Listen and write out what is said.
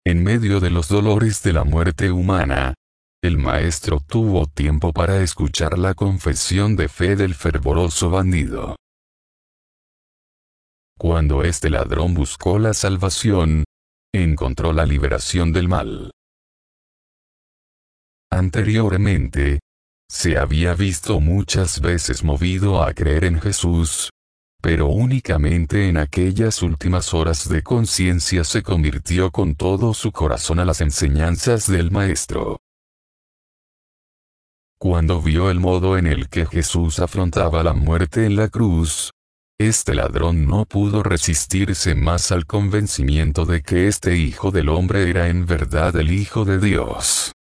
En medio de los dolores de la muerte humana, el maestro tuvo tiempo para escuchar la confesión de fe del fervoroso bandido. Cuando este ladrón buscó la salvación, encontró la liberación del mal. Anteriormente, se había visto muchas veces movido a creer en Jesús, pero únicamente en aquellas últimas horas de conciencia se convirtió con todo su corazón a las enseñanzas del Maestro. Cuando vio el modo en el que Jesús afrontaba la muerte en la cruz, este ladrón no pudo resistirse más al convencimiento de que este Hijo del Hombre era en verdad el Hijo de Dios.